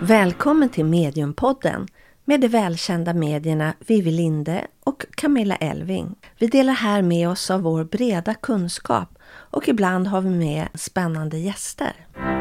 Välkommen till Mediumpodden med de välkända medierna Vivi Linde och Camilla Elving. Vi delar här med oss av vår breda kunskap och ibland har vi med spännande gäster.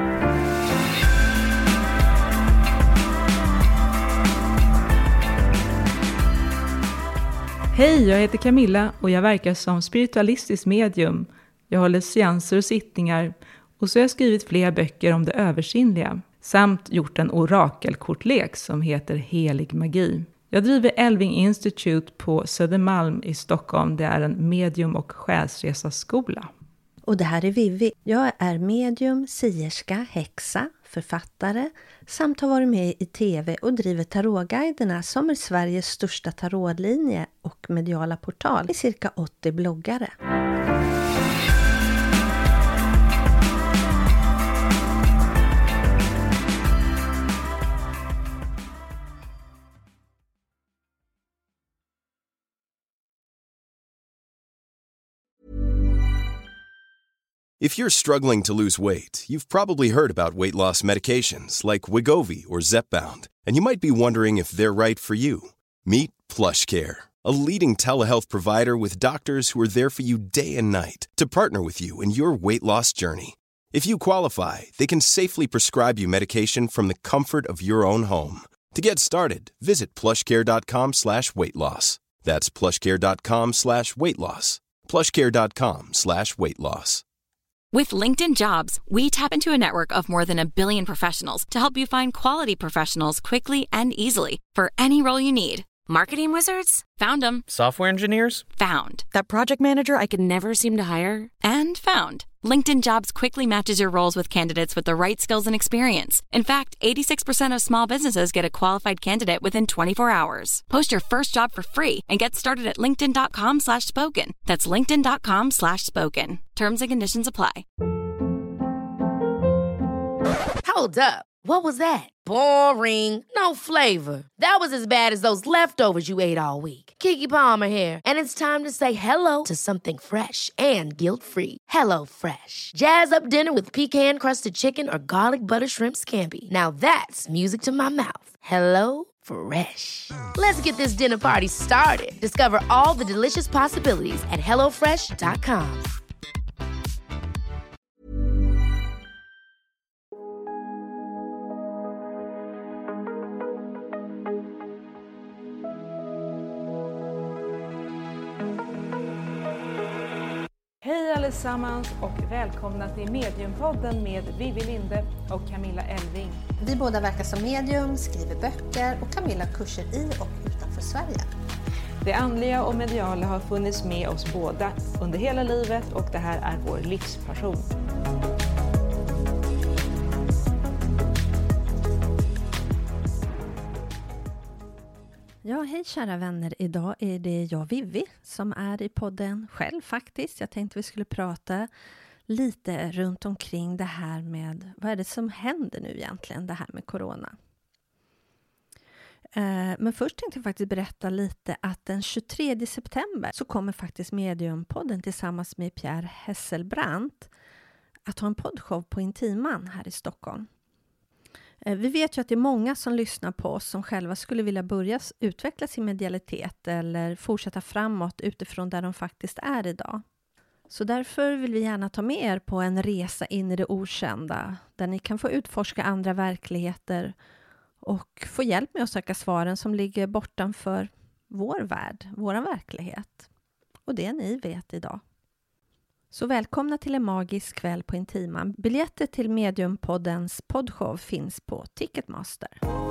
Hej, jag heter Camilla och jag verkar som spiritualistisk medium. Jag håller seanser och sittningar och så har jag skrivit flera böcker om det översinnliga. Samt gjort en orakelkortlek som heter Helig magi. Jag driver Elving Institute på Södermalm i Stockholm. Det är en medium- och själsresaskola. Och det här är Vivi. Jag är medium, sierska, häxa, författare samt har varit med i tv och driver tarotguiderna som är Sveriges största tarotlinje och mediala portal i cirka 80 bloggare. If you're struggling to lose weight, you've probably heard about weight loss medications like Wegovy or Zepbound, and you might be wondering if they're right for you. Meet PlushCare, a leading telehealth provider with doctors who are there for you day and night to partner with you in your weight loss journey. If you qualify, they can safely prescribe you medication from the comfort of your own home. To get started, visit plushcare.com/weightloss. That's plushcare.com/weightloss. plushcare.com/weightloss. With LinkedIn Jobs, we tap into a network of more than 1 billion professionals to help you find quality professionals quickly and easily for any role you need. Marketing wizards? Found them. Software engineers? Found. That project manager I could never seem to hire? And found. LinkedIn Jobs quickly matches your roles with candidates with the right skills and experience. In fact, 86% of small businesses get a qualified candidate within 24 hours. Post your first job for free and get started at linkedin.com/spoken. That's linkedin.com/spoken. Terms and conditions apply. Hold up. What was that? Boring. No flavor. That was as bad as those leftovers you ate all week. Keke Palmer here, and it's time to say hello to something fresh and guilt-free. Hello Fresh. Jazz up dinner with pecan-crusted chicken or garlic butter shrimp scampi. Now that's music to my mouth. Hello Fresh. Let's get this dinner party started. Discover all the delicious possibilities at hellofresh.com. Hej allesammans och välkomna till Mediumpodden med Vivi Linde och Camilla Elving. Vi båda verkar som medium, skriver böcker och Camilla kurser i och utanför Sverige. Det andliga och mediala har funnits med oss båda under hela livet och det här är vår livspassion. Ja, hej kära vänner. Idag är det jag, Vivi, som är i podden själv faktiskt. Jag tänkte vi skulle prata lite runt omkring det här med vad är det som händer nu egentligen, det här med corona. Men först tänkte jag faktiskt berätta lite att den 23 september så kommer faktiskt Mediumpodden tillsammans med Pierre Hesselbrandt att ha en poddshow på Intiman här i Stockholm. Vi vet ju att det är många som lyssnar på oss som själva skulle vilja börja utveckla sin medialitet eller fortsätta framåt utifrån där de faktiskt är idag. Så därför vill vi gärna ta med er på en resa in i det okända där ni kan få utforska andra verkligheter och få hjälp med att söka svaren som ligger bortanför vår värld, vår verklighet. Och det ni vet idag. Så välkomna till en magisk kväll på Intiman. Biljetter till Mediumpoddens poddshow finns på Ticketmaster.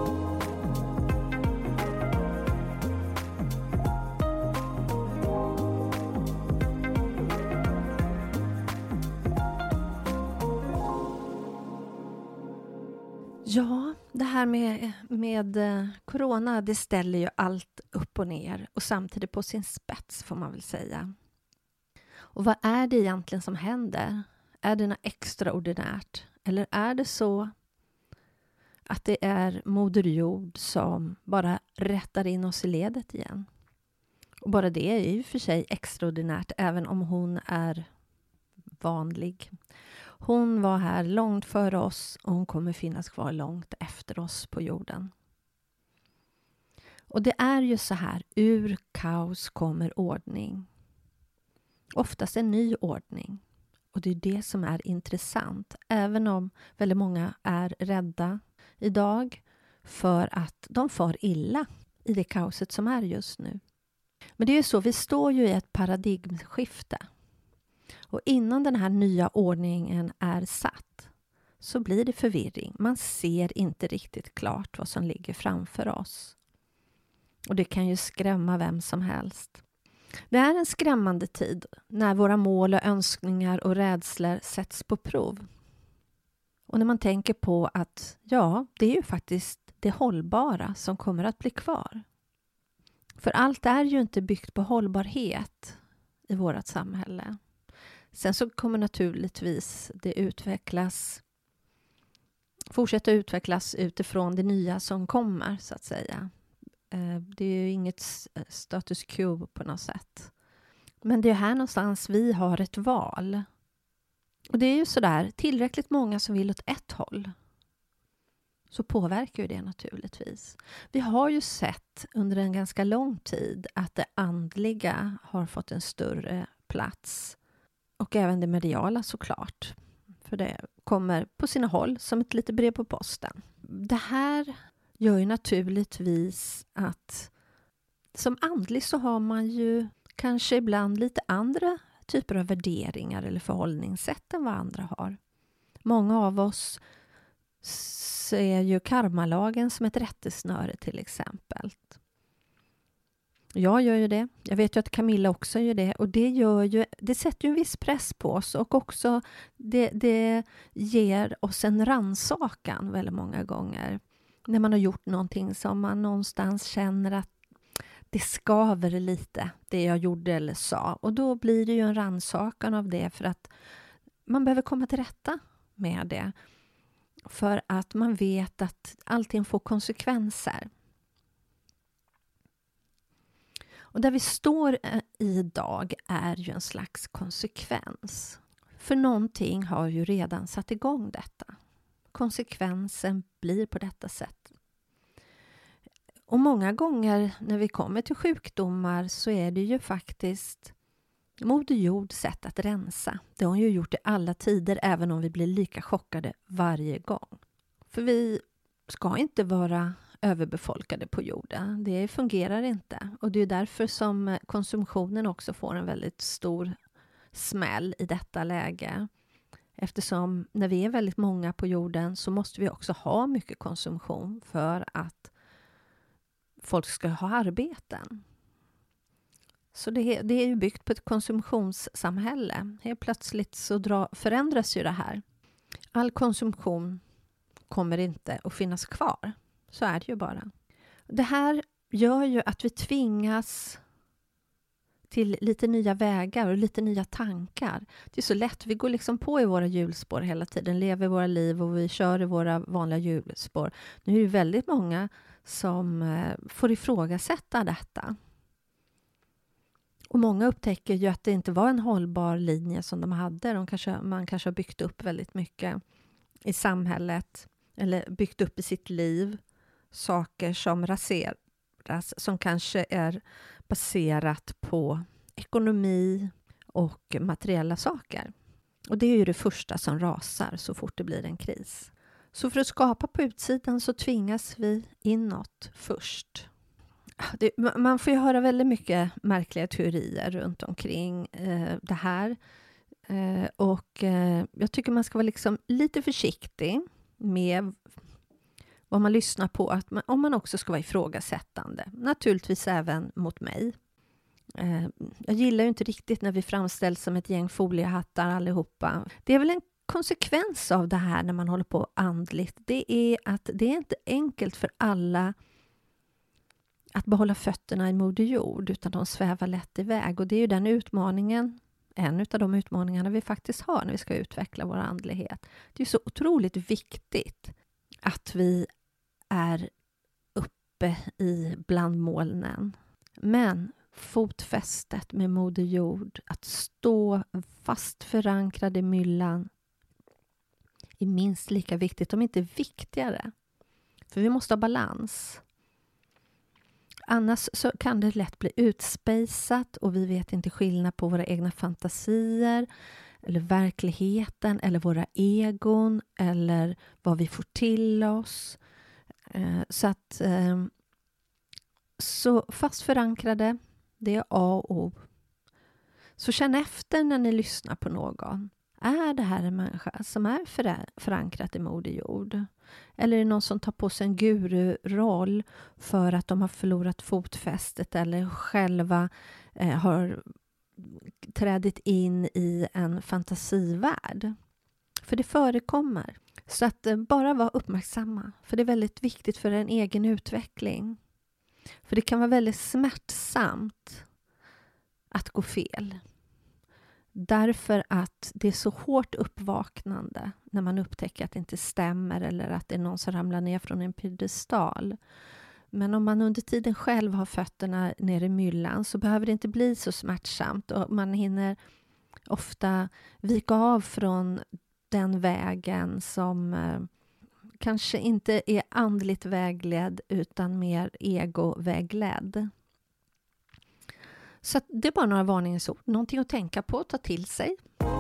Ja, det här med corona, det ställer ju allt upp och ner och samtidigt på sin spets får man väl säga. Och vad är det egentligen som händer? Är det något extraordinärt? Eller är det så att det är Moder Jord som bara rättar in oss i ledet igen? Och bara det är ju för sig extraordinärt även om hon är vanlig. Hon var här långt före oss och hon kommer finnas kvar långt efter oss på jorden. Och det är ju så här, ur kaos kommer ordning. Oftast en ny ordning. Och det är det som är intressant. Även om väldigt många är rädda idag för att de far illa i det kaoset som är just nu. Men det är ju så, vi står ju i ett paradigmskifte. Och innan den här nya ordningen är satt så blir det förvirring. Man ser inte riktigt klart vad som ligger framför oss. Och det kan ju skrämma vem som helst. Det är en skrämmande tid när våra mål och önskningar och rädslor sätts på prov. Och när man tänker på att det är ju faktiskt det hållbara som kommer att bli kvar. För allt är ju inte byggt på hållbarhet i vårt samhälle. Sen så kommer naturligtvis det fortsätta utvecklas utifrån det nya som kommer, så att säga. Det är ju inget status quo på något sätt. Men det är här någonstans vi har ett val. Och det är ju sådär, tillräckligt många som vill åt ett håll, så påverkar ju det naturligtvis. Vi har ju sett under en ganska lång tid att det andliga har fått en större plats. Och även det mediala såklart. För det kommer på sina håll som ett litet brev på posten. Det här gör ju naturligtvis att som andlig så har man ju kanske ibland lite andra typer av värderingar eller förhållningssätt än vad andra har. Många av oss ser ju karmalagen som ett rättesnöre till exempel. Jag gör ju det. Jag vet ju att Camilla också gör det. Och det sätter ju en viss press på oss. Och också det ger oss en rannsakan väldigt många gånger. När man har gjort någonting som man någonstans känner att det skaver lite. Det jag gjorde eller sa. Och då blir det ju en rannsakan av det. För att man behöver komma till rätta med det. För att man vet att allting får konsekvenser. Och där vi står idag är ju en slags konsekvens. För någonting har ju redan satt igång detta. Konsekvensen blir på detta sätt. Och många gånger när vi kommer till sjukdomar så är det ju faktiskt Moder Jords sätt att rensa. Det har hon ju gjort i alla tider, även om vi blir lika chockade varje gång. För vi ska inte vara överbefolkade på jorden. Det fungerar inte. Och det är därför som konsumtionen också får en väldigt stor smäll i detta läge. Eftersom när vi är väldigt många på jorden så måste vi också ha mycket konsumtion för att folk ska ha arbeten. Så det är ju byggt på ett konsumtionssamhälle. Helt plötsligt så förändras ju det här. All konsumtion kommer inte att finnas kvar. Så är det ju bara. Det här gör ju att vi tvingas till lite nya vägar och lite nya tankar. Det är så lätt, vi går liksom på i våra hjulspår hela tiden, lever våra liv och vi kör i våra vanliga hjulspår. Nu är det väldigt många som får ifrågasätta detta. Och många upptäcker ju att det inte var en hållbar linje som de hade. Man kanske har byggt upp väldigt mycket i samhället eller byggt upp i sitt liv. Saker som raseras, som kanske är baserat på ekonomi och materiella saker. Och det är ju det första som rasar så fort det blir en kris. Så för att skapa på utsidan så tvingas vi inåt först. Man får ju höra väldigt mycket märkliga teorier runt omkring det här. Och jag tycker man ska vara liksom lite försiktig med vad man lyssnar på. Om man också ska vara ifrågasättande. Naturligtvis även mot mig. Jag gillar ju inte riktigt när vi framställs som ett gäng foliehattar allihopa. Det är väl en konsekvens av det här när man håller på andligt. Det är att det är inte enkelt för alla att behålla fötterna i Moder Jord, utan de svävar lätt iväg. Och det är ju den utmaningen, en av de utmaningarna vi faktiskt har när vi ska utveckla vår andlighet. Det är så otroligt viktigt att vi är uppe bland molnen. Men fotfästet med Moder Jord, att stå fast förankrad i myllan, är minst lika viktigt, om inte viktigare. För vi måste ha balans. Annars så kan det lätt bli utspejsat och vi vet inte skillnad på våra egna fantasier eller verkligheten eller våra egon eller vad vi får till oss. Så fast förankrade, det är A och O. Så känn efter när ni lyssnar på någon. Är det här en människa som är förankrat i Moder Jord? Eller är det någon som tar på sig en guru-roll för att de har förlorat fotfästet eller själva har trädit in i en fantasivärld? För det förekommer. Så att bara vara uppmärksamma. För det är väldigt viktigt för en egen utveckling. För det kan vara väldigt smärtsamt att gå fel. Därför att det är så hårt uppvaknande när man upptäcker att det inte stämmer eller att det är någon som ramlar ner från en piedestal. Men om man under tiden själv har fötterna ner i myllan så behöver det inte bli så smärtsamt och man hinner ofta vika av från den vägen som kanske inte är andligt vägledd utan mer egovägledd. Så det är bara några varningsord. Någonting att tänka på, ta till sig.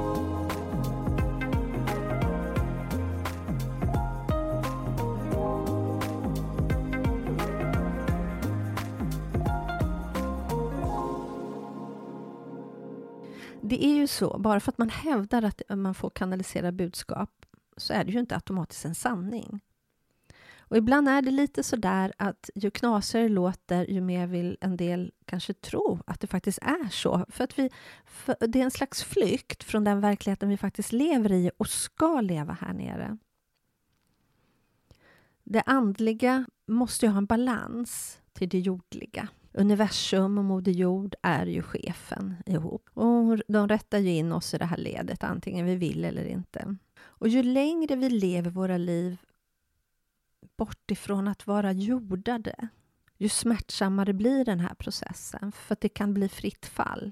Det är ju så, bara för att man hävdar att man får kanalisera budskap så är det ju inte automatiskt en sanning. Och ibland är det lite sådär att ju knasigare det låter, ju mer vill en del kanske tro att det faktiskt är så. För det är en slags flykt från den verkligheten vi faktiskt lever i och ska leva här nere. Det andliga måste ju ha en balans till det jordliga. Universum och Moder Jord är ju chefen ihop. Och de rättar ju in oss i det här ledet, antingen vi vill eller inte. Och ju längre vi lever våra liv bort ifrån att vara jordade, ju smärtsammare blir den här processen. För att det kan bli fritt fall.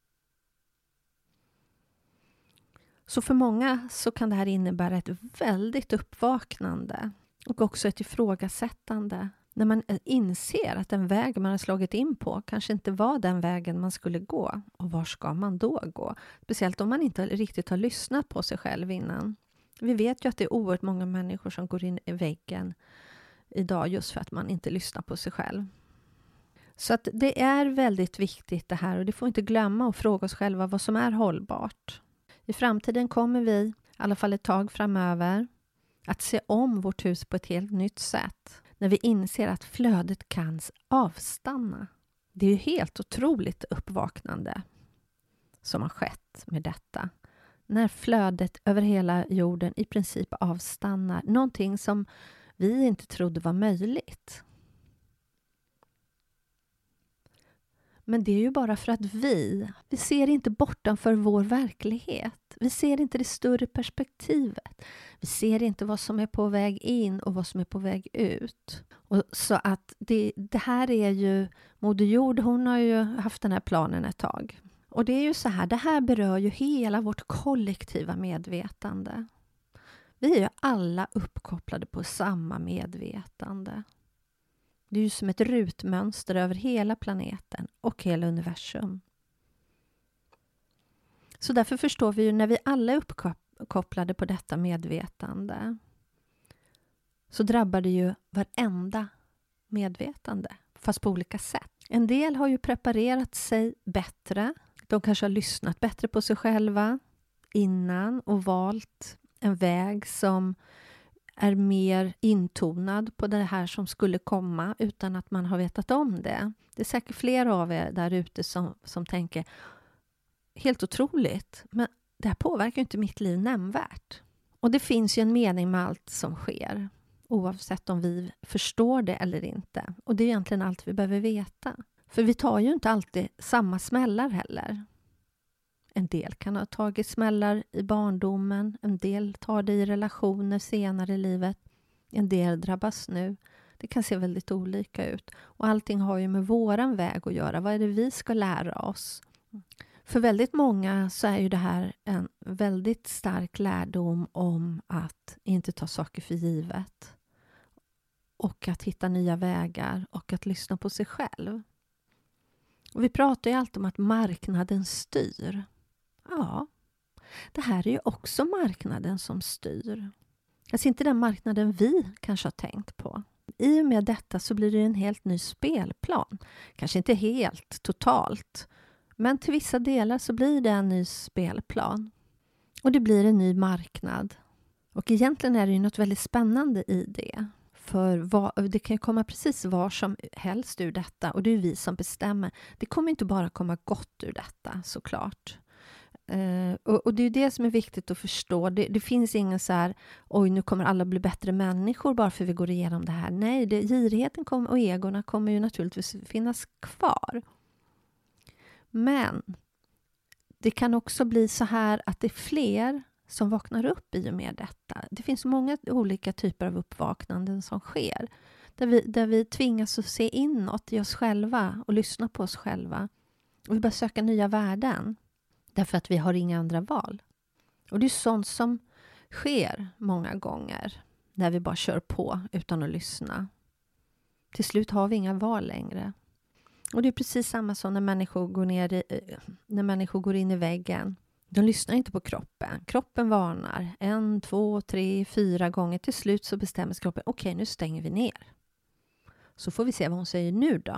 Så för många så kan det här innebära ett väldigt uppvaknande. Och också ett ifrågasättande. När man inser att den väg man har slagit in på kanske inte var den vägen man skulle gå. Och var ska man då gå? Speciellt om man inte riktigt har lyssnat på sig själv innan. Vi vet ju att det är oerhört många människor som går in i väggen idag just för att man inte lyssnar på sig själv. Så att det är väldigt viktigt det här och det får inte glömma att fråga oss själva vad som är hållbart. I framtiden kommer vi, i alla fall ett tag framöver, att se om vårt hus på ett helt nytt sätt. När vi inser att flödet kan avstanna. Det är ju helt otroligt uppvaknande som har skett med detta. När flödet över hela jorden i princip avstannar. Någonting som vi inte trodde var möjligt. Men det är ju bara för att vi ser inte bortanför vår verklighet. Vi ser inte det större perspektivet. Vi ser inte vad som är på väg in och vad som är på väg ut. Och så att det här är ju, Moder Jord, hon har ju haft den här planen ett tag. Och det är ju så här, det här berör ju hela vårt kollektiva medvetande. Vi är ju alla uppkopplade på samma medvetande. Det är ju som ett rutmönster över hela planeten och hela universum. Så därför förstår vi ju när vi alla är uppkopplade på detta medvetande så drabbar det ju varenda medvetande, fast på olika sätt. En del har ju preparerat sig bättre. De kanske har lyssnat bättre på sig själva innan och valt en väg som är mer intonad på det här som skulle komma utan att man har vetat om det. Det är säkert flera av er där ute som tänker helt otroligt, men det här påverkar inte mitt liv nämnvärt. Och det finns ju en mening med allt som sker, oavsett om vi förstår det eller inte. Och det är egentligen allt vi behöver veta. För vi tar ju inte alltid samma smällar heller. En del kan ha tagit smällar i barndomen. En del tar det i relationer senare i livet. En del drabbas nu. Det kan se väldigt olika ut. Och allting har ju med våran väg att göra. Vad är det vi ska lära oss? För väldigt många så är ju det här en väldigt stark lärdom om att inte ta saker för givet. Och att hitta nya vägar och att lyssna på sig själv. Och vi pratar ju alltid om att marknaden styr. Ja, det här är ju också marknaden som styr. Alltså inte den marknaden vi kanske har tänkt på. I och med detta så blir det en helt ny spelplan. Kanske inte helt, totalt. Men till vissa delar så blir det en ny spelplan. Och det blir en ny marknad. Och egentligen är det ju något väldigt spännande i det. För det kan ju komma precis var som helst ur detta. Och det är vi som bestämmer. Det kommer inte bara komma gott ur detta, såklart. Och det är det som är viktigt att förstå. Det finns ingen så här, oj nu kommer alla bli bättre människor bara för vi går igenom det här. Nej, girigheten och egorna kommer ju naturligtvis finnas kvar. Men det kan också bli så här att det är fler som vaknar upp i och med detta. Det finns många olika typer av uppvaknanden som sker. Där vi tvingas att se inåt i oss själva och lyssna på oss själva. Och vi börjar söka nya värden. Därför att vi har inga andra val. Och det är sånt som sker många gånger. När vi bara kör på utan att lyssna. Till slut har vi inga val längre. Och det är precis samma som när människor går in i väggen. De lyssnar inte på kroppen. Kroppen varnar 1, 2, 3, 4 gånger. Till slut så bestämmer kroppen. Okej, nu stänger vi ner. Så får vi se vad hon säger nu då.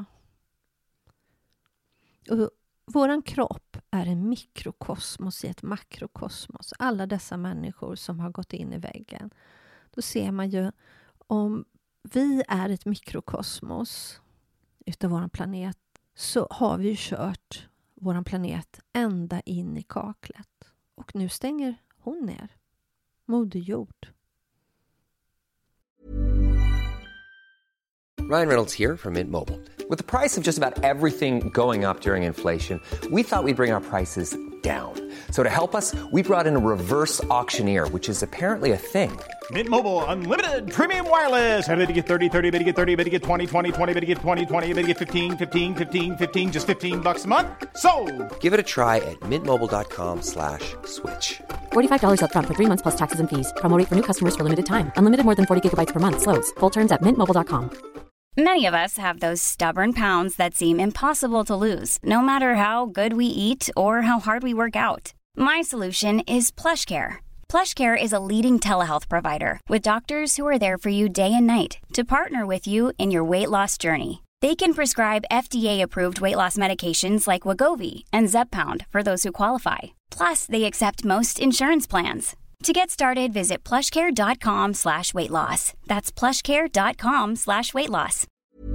Och våran kropp är en mikrokosmos i ett makrokosmos. Alla dessa människor som har gått in i väggen. Då ser man ju om vi är ett mikrokosmos utav våran planet. Så har vi ju kört våran planet ända in i kaklet. Och nu stänger hon ner. Moder Jord. Ryan Reynolds here from Mint Mobile. With the price of just about everything going up during inflation, we thought we'd bring our prices down. So to help us, we brought in a reverse auctioneer, which is apparently a thing. Mint Mobile Unlimited Premium Wireless. How to get 30, 30, bit to get 30, bit to get 20, 20, 20, bit to get 20, 20, bit to get 15, 15, 15, 15, just $15 a month? Sold! Give it a try at mintmobile.com/switch. $45 up front for 3 months plus taxes and fees. Promo rate for new customers for limited time. Unlimited more than 40 gigabytes per month. Slows full terms at mintmobile.com. Many of us have those stubborn pounds that seem impossible to lose, no matter how good we eat or how hard we work out. My solution is PlushCare. PlushCare is a leading telehealth provider with doctors who are there for you day and night to partner with you in your weight loss journey. They can prescribe FDA-approved weight loss medications like Wegovy and Zepbound for those who qualify. Plus, they accept most insurance plans. To get started, visit plushcare.com/weightloss. That's plushcare.com/weightloss.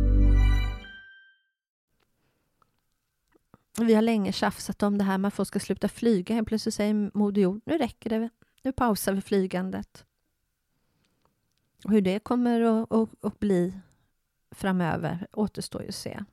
Vi har länge tjafsat om det här med att folk ska sluta flyga. Helt plötsligt säger Moder Jord, nu räcker det. Nu pausar vi flygandet. Och hur det kommer att bli framöver återstår ju att se.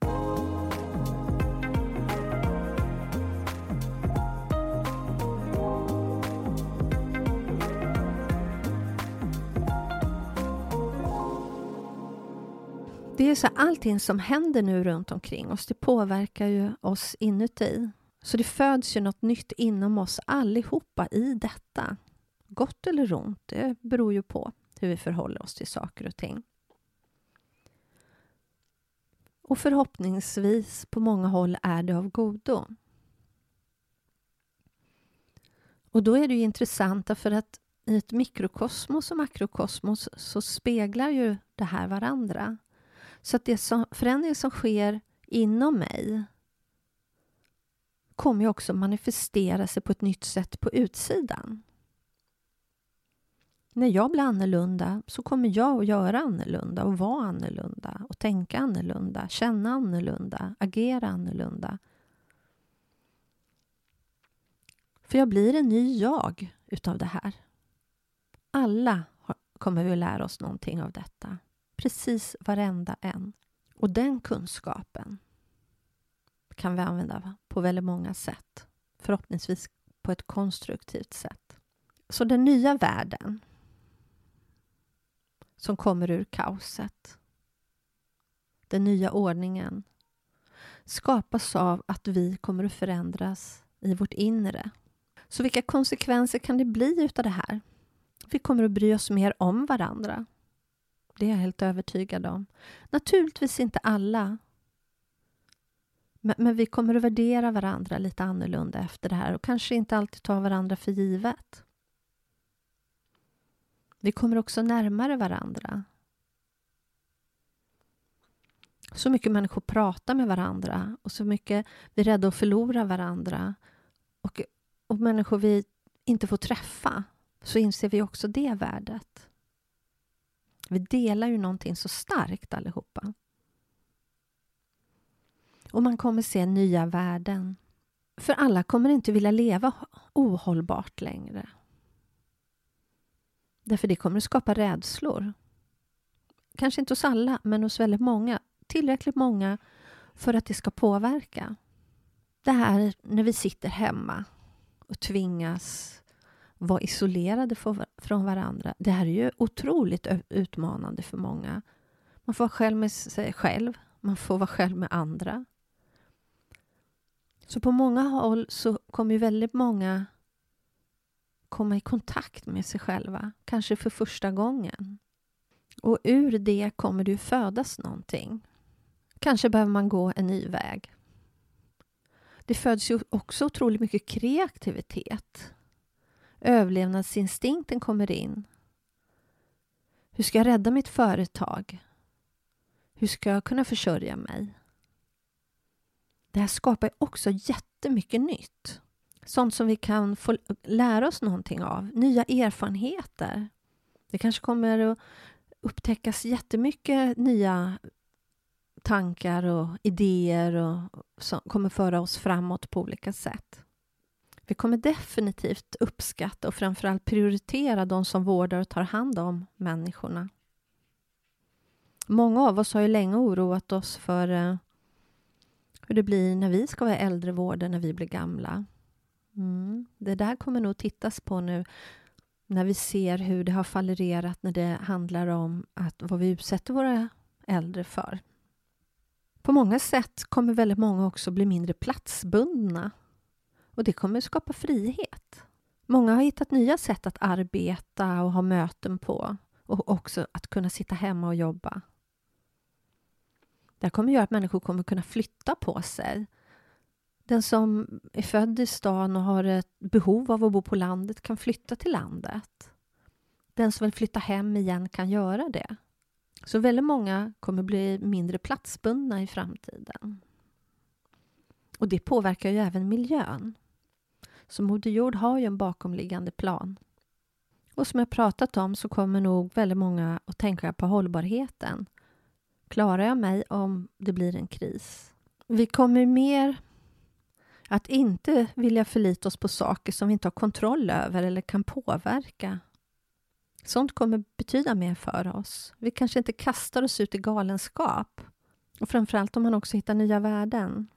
Det är så allting som händer nu runt omkring oss, det påverkar ju oss inuti. Så det föds ju något nytt inom oss allihopa i detta. Gott eller ont, det beror ju på hur vi förhåller oss till saker och ting. Och förhoppningsvis på många håll är det av godo. Och då är det ju intressant för att i ett mikrokosmos och makrokosmos så speglar ju det här varandra. Så att det förändring som sker inom mig kommer ju också manifestera sig på ett nytt sätt på utsidan. När jag blir annorlunda så kommer jag att göra annorlunda och vara annorlunda och tänka annorlunda, känna annorlunda, agera annorlunda. För jag blir en ny jag utav det här. Alla kommer vi att lära oss någonting av detta. Precis varenda en. Och den kunskapen kan vi använda på väldigt många sätt. Förhoppningsvis på ett konstruktivt sätt. Så den nya världen som kommer ur kaoset, den nya ordningen, skapas av att vi kommer att förändras i vårt inre. Så vilka konsekvenser kan det bli utav det här? Vi kommer att bry oss mer om varandra. Det är jag helt övertygad om. Naturligtvis inte alla. Men vi kommer att värdera varandra lite annorlunda efter det här. Och kanske inte alltid ta varandra för givet. Vi kommer också närmare varandra. Så mycket människor pratar med varandra. Och så mycket vi är rädda att förlora varandra. Och människor vi inte får träffa. Så inser vi också det värdet. Vi delar ju någonting så starkt allihopa. Och man kommer se nya värden. För alla kommer inte vilja leva ohållbart längre. Därför det kommer att skapa rädslor. Kanske inte hos alla, men hos väldigt många. Tillräckligt många för att det ska påverka. Det här när vi sitter hemma och tvingas vara isolerade från varandra. Det här är ju otroligt utmanande för många. Man får vara själv med sig själv. Man får vara själv med andra. Så på många håll så kommer ju väldigt många komma i kontakt med sig själva. Kanske för första gången. Och ur det kommer det ju födas någonting. Kanske behöver man gå en ny väg. Det föds ju också otroligt mycket kreativitet. Överlevnadsinstinkten kommer in. Hur ska jag rädda mitt företag? Hur ska jag kunna försörja mig? Det här skapar också jättemycket nytt. Sånt som vi kan få lära oss någonting av. Nya erfarenheter. Det kanske kommer att upptäckas jättemycket nya tankar och idéer som kommer föra oss framåt på olika sätt. Vi kommer definitivt uppskatta och framförallt prioritera de som vårdar och tar hand om människorna. Många av oss har ju länge oroat oss för hur det blir när vi ska vara äldrevårdare när vi blir gamla. Det där kommer nog tittas på nu när vi ser hur det har fallerat när det handlar om vad vi utsätter våra äldre för. På många sätt kommer väldigt många också bli mindre platsbundna. Och det kommer skapa frihet. Många har hittat nya sätt att arbeta och ha möten på. Och också att kunna sitta hemma och jobba. Det här kommer göra att människor kommer kunna flytta på sig. Den som är född i stan och har ett behov av att bo på landet kan flytta till landet. Den som vill flytta hem igen kan göra det. Så väldigt många kommer bli mindre platsbundna i framtiden. Och det påverkar ju även miljön. Så Moder Jord har ju en bakomliggande plan. Och som jag pratat om så kommer nog väldigt många att tänka på hållbarheten. Klarar jag mig om det blir en kris? Vi kommer mer att inte vilja förlita oss på saker som vi inte har kontroll över eller kan påverka. Sånt kommer betyda mer för oss. Vi kanske inte kastar oss ut i galenskap. Och framförallt om man också hittar nya värden.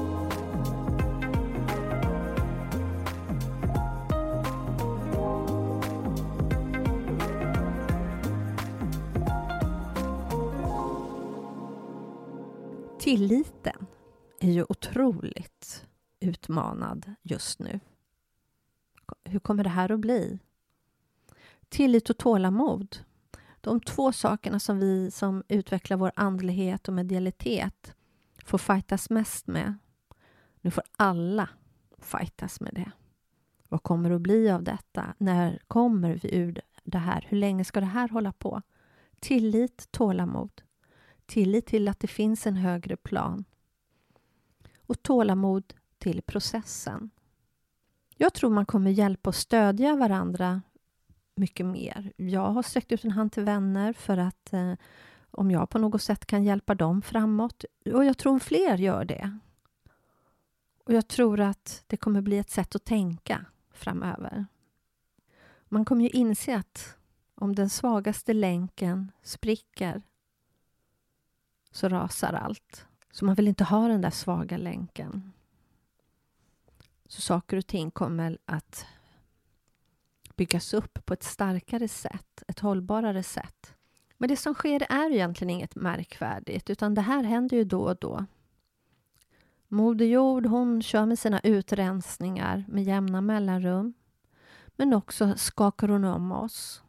Tilliten är ju otroligt utmanad just nu. Hur kommer det här att bli? Tillit och tålamod. De två sakerna som vi som utvecklar vår andlighet och medialitet får fightas mest med. Nu får alla fightas med det. Vad kommer det att bli av detta? När kommer vi ur det här? Hur länge ska det här hålla på? Tillit, tålamod. Tillit till att det finns en högre plan. Och tålamod till processen. Jag tror man kommer hjälpa och stödja varandra mycket mer. Jag har sträckt ut en hand till vänner för att om jag på något sätt kan hjälpa dem framåt. Och jag tror fler gör det. Och jag tror att det kommer bli ett sätt att tänka framöver. Man kommer ju inse att om den svagaste länken spricker så rasar allt. Så man vill inte ha den där svaga länken. Så saker och ting kommer att byggas upp på ett starkare sätt, ett hållbarare sätt. Men det som sker är egentligen inget märkvärdigt, utan det här händer ju då och då. Moder Jord, hon kör med sina utrensningar med jämna mellanrum. Men också skakar hon om oss.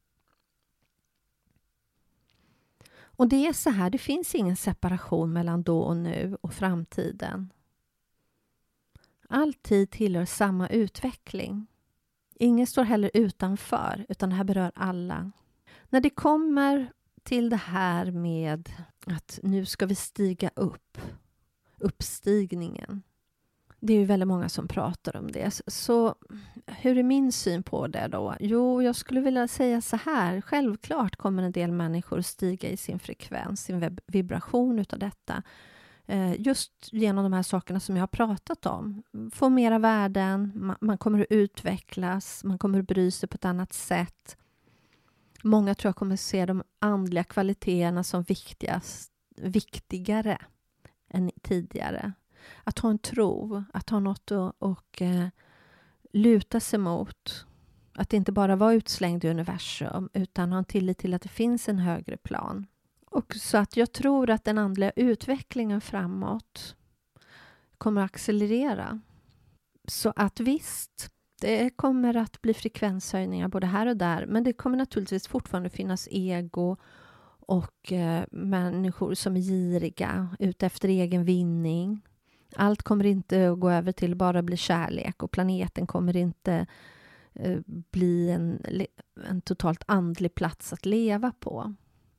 Och det är så här, det finns ingen separation mellan då och nu och framtiden. All tid tillhör samma utveckling. Ingen står heller utanför, utan det här berör alla. När det kommer till det här med att nu ska vi stiga upp, uppstigningen. Det är ju väldigt många som pratar om det. Så hur är min syn på det då? Jo, jag skulle vilja säga så här. Självklart kommer en del människor stiga i sin frekvens, sin vibration utav detta. Just genom de här sakerna som jag har pratat om. Få mera värden, man kommer att utvecklas, man kommer att bry sig på ett annat sätt. Många tror jag kommer att se de andliga kvaliteterna som viktigare än tidigare. Att ha en tro, att ha något och luta sig mot. Att inte bara vara utslängd i universum utan ha en tillit till att det finns en högre plan. Och så att jag tror att den andliga utvecklingen framåt kommer att accelerera. Så att visst, det kommer att bli frekvenshöjningar både här och där. Men det kommer naturligtvis fortfarande finnas ego och människor som är giriga ute efter egen vinning. Allt kommer inte att gå över till bara bli kärlek och planeten kommer inte bli en totalt andlig plats att leva på.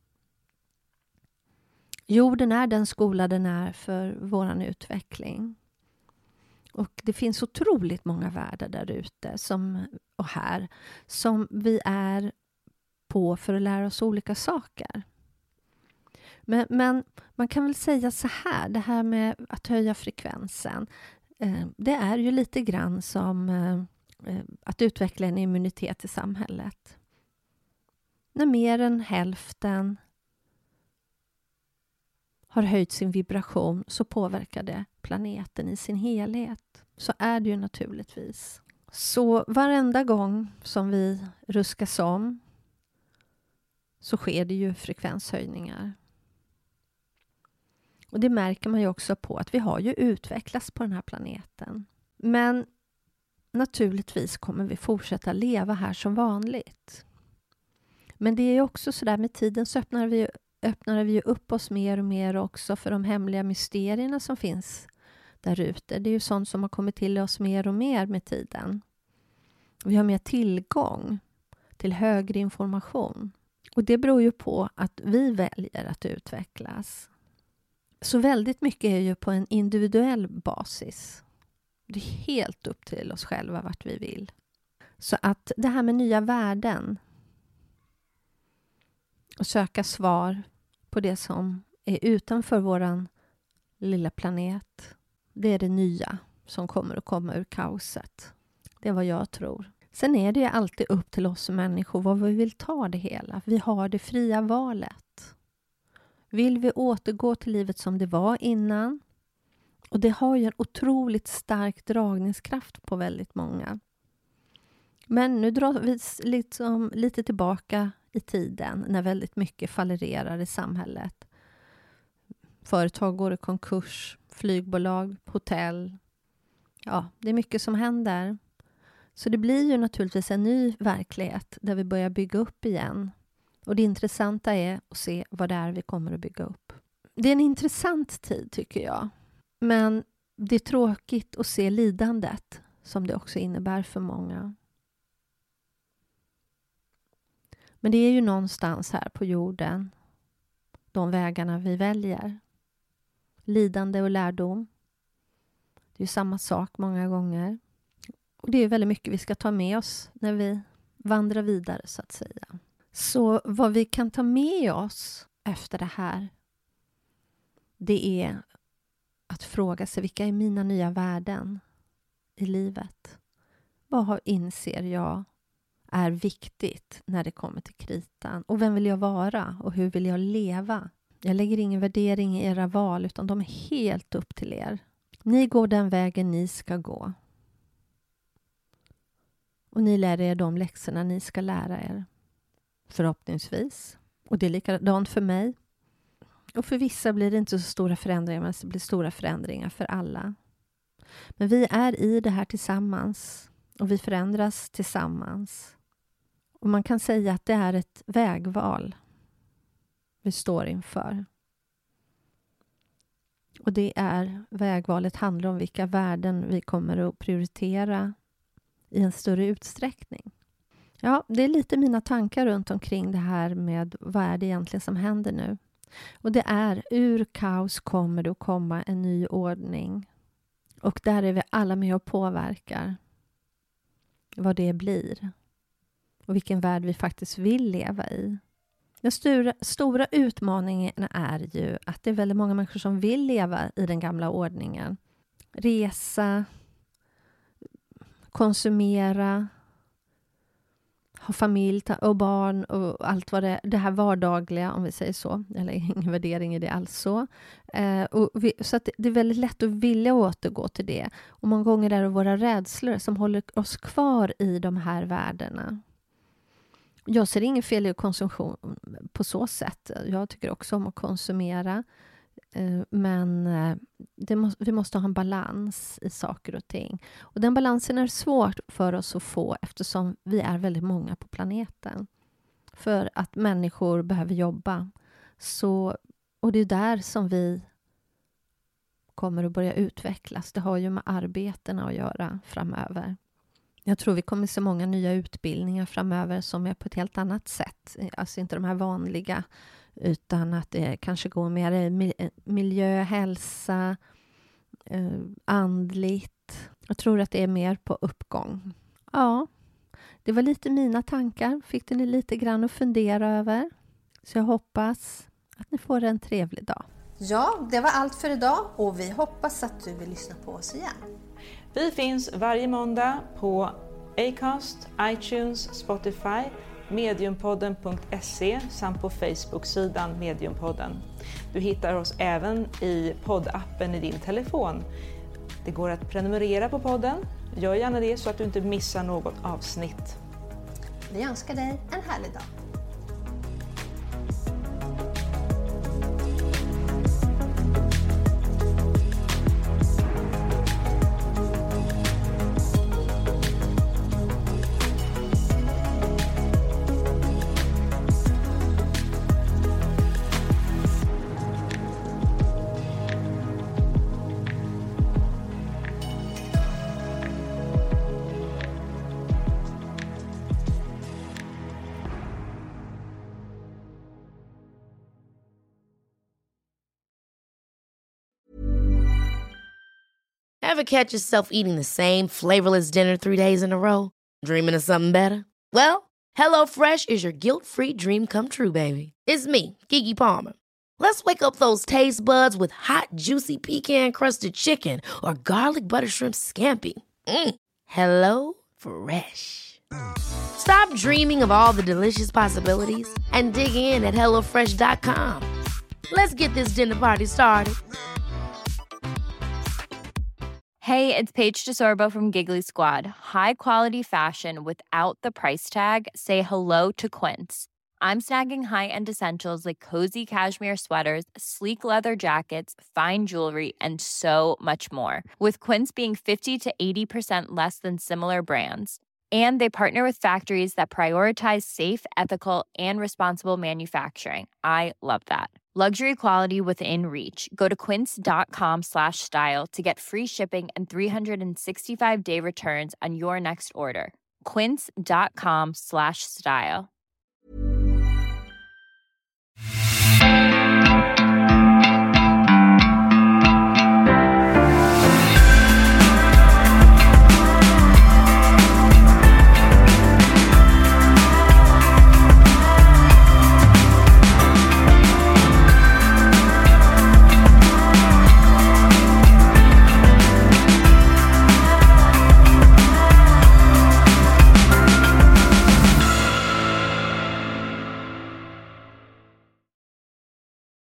Jorden är den skola den är för våran utveckling. Och det finns otroligt många världar där ute och här som vi är på för att lära oss olika saker. Men man kan väl säga så här, det här med att höja frekvensen, det är ju lite grann som att utveckla en immunitet i samhället. När mer än hälften har höjt sin vibration så påverkar det planeten i sin helhet. Så är det ju naturligtvis. Så varenda gång som vi ruskas om så sker det ju frekvenshöjningar. Och det märker man ju också på att vi har ju utvecklats på den här planeten. Men naturligtvis kommer vi fortsätta leva här som vanligt. Men det är ju också så där med tiden så öppnar vi upp oss mer och mer också för de hemliga mysterierna som finns där ute. Det är ju sånt som har kommit till oss mer och mer med tiden. Vi har mer tillgång till högre information. Och det beror ju på att vi väljer att utvecklas. Så väldigt mycket är ju på en individuell basis. Det är helt upp till oss själva vart vi vill. Så att det här med nya värden och söka svar på det som är utanför våran lilla planet. Det är det nya som kommer att komma ur kaoset. Det är vad jag tror. Sen är det ju alltid upp till oss människor vad vi vill ta det hela. Vi har det fria valet. Vill vi återgå till livet som det var innan? Och det har ju en otroligt stark dragningskraft på väldigt många. Men nu drar vi liksom lite tillbaka i tiden när väldigt mycket fallerar i samhället. Företag går i konkurs, flygbolag, hotell. Ja, det är mycket som händer. Så det blir ju naturligtvis en ny verklighet där vi börjar bygga upp igen. Och det intressanta är att se vad det är vi kommer att bygga upp. Det är en intressant tid tycker jag. Men det är tråkigt att se lidandet som det också innebär för många. Men det är ju någonstans här på jorden de vägarna vi väljer. Lidande och lärdom. Det är ju samma sak många gånger. Och det är väldigt mycket vi ska ta med oss när vi vandrar vidare så att säga. Så vad vi kan ta med oss efter det här, det är att fråga sig vilka är mina nya värden i livet? Vad inser jag är viktigt när det kommer till kritan? Och vem vill jag vara? Och hur vill jag leva? Jag lägger ingen värdering i era val utan de är helt upp till er. Ni går den vägen ni ska gå. Och ni lär er de läxorna ni ska lära er. Förhoppningsvis. Och det är likadant för mig. Och för vissa blir det inte så stora förändringar, men det blir stora förändringar för alla. Men vi är i det här tillsammans och vi förändras tillsammans. Och man kan säga att det är ett vägval vi står inför. Och det är vägvalet handlar om vilka värden vi kommer att prioritera i en större utsträckning. Ja, det är lite mina tankar runt omkring det här med vad är det egentligen som händer nu. Och det är ur kaos kommer det att komma en ny ordning. Och där är vi alla med och påverkar vad det blir. Och vilken värld vi faktiskt vill leva i. Den stora utmaningen är ju att det är väldigt många människor som vill leva i den gamla ordningen. Resa, konsumera, ha familj och barn och allt vad det här vardagliga, om vi säger så. Eller ingen värdering i det alls så. Så att det är väldigt lätt att vilja återgå till det. Och många gånger är det våra rädslor som håller oss kvar i de här värdena. Jag ser inget fel i konsumtion på så sätt. Jag tycker också om att konsumera. Men vi måste ha en balans i saker och ting. Och den balansen är svårt för oss att få eftersom vi är väldigt många på planeten. För att människor behöver jobba. Och det är där som vi kommer att börja utvecklas. Det har ju med arbetena att göra framöver. Jag tror vi kommer se många nya utbildningar framöver som är på ett helt annat sätt. Alltså inte de här vanliga, utan att det kanske går mer miljö, hälsa, andligt. Jag tror att det är mer på uppgång. Ja, det var lite mina tankar. Fick ni lite grann att fundera över. Så jag hoppas att ni får en trevlig dag. Ja, det var allt för idag och vi hoppas att du vill lyssna på oss igen. Vi finns varje måndag på Acast, iTunes, Spotify, mediumpodden.se samt på Facebook-sidan Mediumpodden. Du hittar oss även i poddappen i din telefon. Det går att prenumerera på podden. Gör gärna det så att du inte missar något avsnitt. Vi önskar dig en härlig dag. Ever catch yourself eating the same flavorless dinner 3 days in a row? Dreaming of something better? Well, HelloFresh is your guilt-free dream come true, baby. It's me, Keke Palmer. Let's wake up those taste buds with hot, juicy pecan-crusted chicken or garlic butter shrimp scampi. Hello Fresh. Stop dreaming of all the delicious possibilities and dig in at HelloFresh.com. Let's get this dinner party started. Hey, it's Paige DeSorbo from Giggly Squad. High quality fashion without the price tag. Say hello to Quince. I'm snagging high-end essentials like cozy cashmere sweaters, sleek leather jackets, fine jewelry, and so much more. With Quince being 50 to 80% less than similar brands. And they partner with factories that prioritize safe, ethical, and responsible manufacturing. I love that. Luxury quality within reach. Go to quince.com/style to get free shipping and 365-day returns on your next order. Quince.com/style.